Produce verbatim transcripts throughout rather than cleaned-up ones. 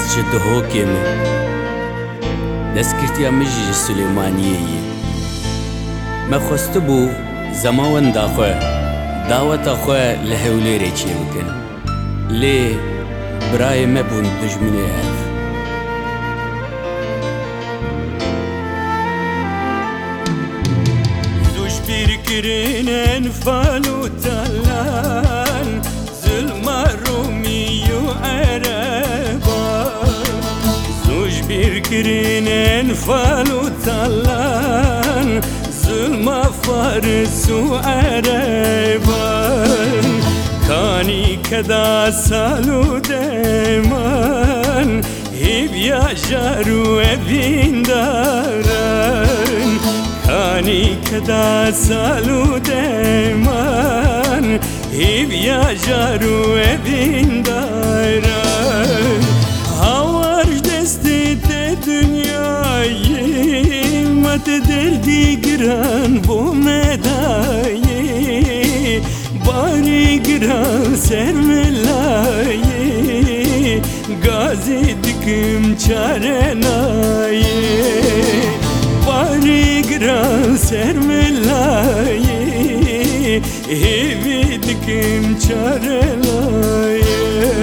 ez ji dihokê me destgirtiya min jî ji Silêmaniyê ye. Me xwestibû zema wenda xwe daweta xwe li Hewlêrê çêbikin. Lê birayê me bûn dijminê ev. Zuj pîrkirînên fal û talan, zulma Rumî û Ereban. Zuj pîrkirînên fal û talan, zulma Faris û Ereban. Kanî keda sal û deman, hêviya jar û evîn daran. Kanî keda sal û deman, hêviya jar û evîn daran. Hawar ji destê te dunyayê, me te derdî giran bo me dayê. Barê giran ser me layê, gazê dikim çare nayê. Barê giran ser me layê, hêvî dikim çare nayê.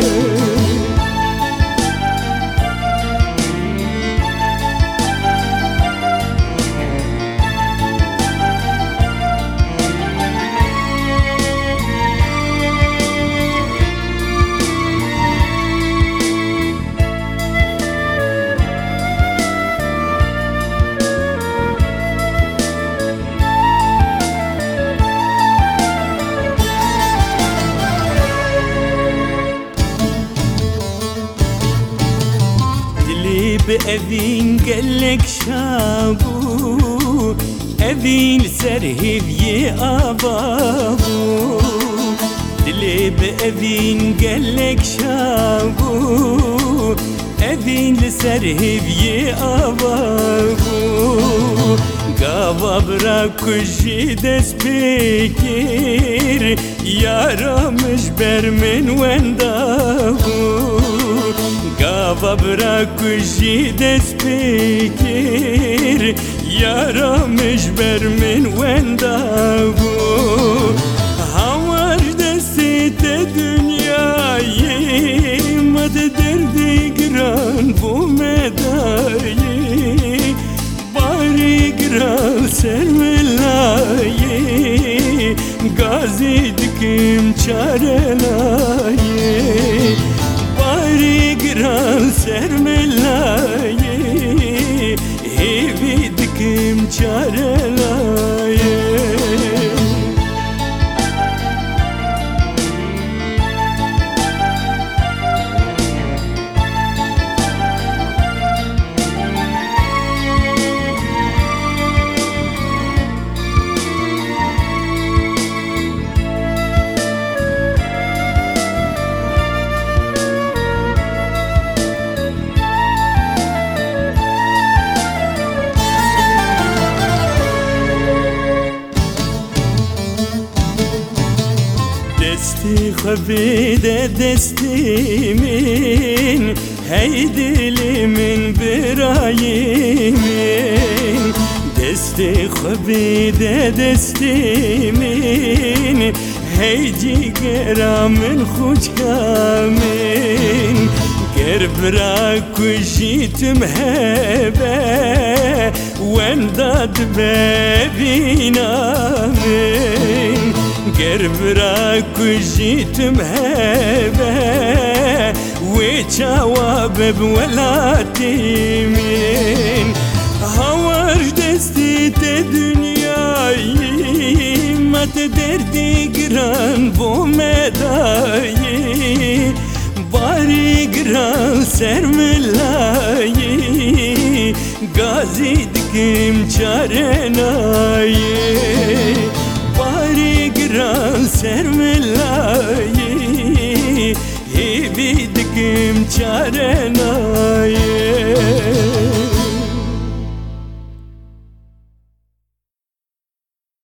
Bi evîn gelek şabû, evîn ser hêviyê ava bû. Dilê bi evîn gelek şabû, evîn li ser hêviyê ava bû. Gava bira ku jî dest pê kir, yara mij ber min wenda bû. Gava bira ku jî dest pê kir, yara mij ber min wenda bû. Hawar ji destê te dunyayê, me te derdê giran bo me dayê. Barê giran ser me layê, gazê dikim çare nayê. Barê giran ser me layê, hêvî dikim çare nayê. Destê xwe bêde destê min, hey dilê min birayê min. Destê xwe bêde destê min, hey cîgera min xûçka min. Ger bira ku jî tim hebe, wenda dibe evîna min. Ger bira ku jî tim hebe, wê çawa be bi welatê min. Hawar ji destê te dunyayê, me te derdê giran bo me dayê. Barê giran ser me layê, gazê dikim çare nayê. Barê giran ser me layê, hêvî dikim çare nayê.